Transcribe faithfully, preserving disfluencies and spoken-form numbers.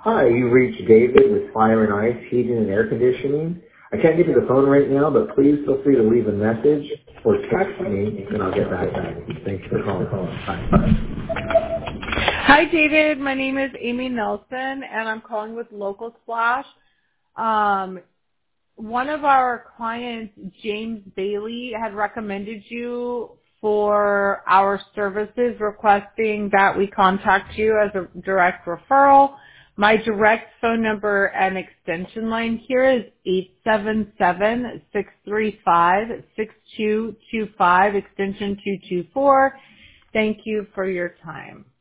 Hi, you reached David with Fire and Ice Heating and Air Conditioning. I can't get to the phone right now, but please feel free to leave a message or text me, and I'll get back to you. Thanks for calling. Bye. Hi, David. My name is Amy Nelson, and I'm calling with Local Splash. Um, one of our clients, James Bailey, had recommended you for our services, requesting that we contact you as a direct referral. My direct phone number and extension line here is eight seven seven, six three five, six two two five, extension two two four. Thank you for your time.